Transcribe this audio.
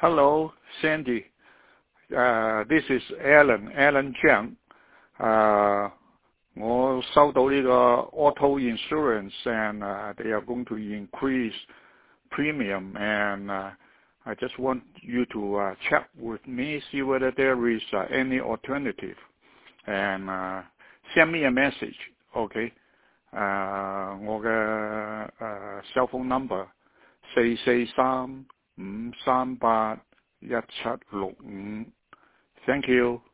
Hello, Sandy. This is Alan Jiang. 我收到呢個 auto insurance and they are going to increase premium and I just want you to check with me, see whether there is any alternative and send me a message, okay? 我嘅cell phone number 443-538-1765. Thank you.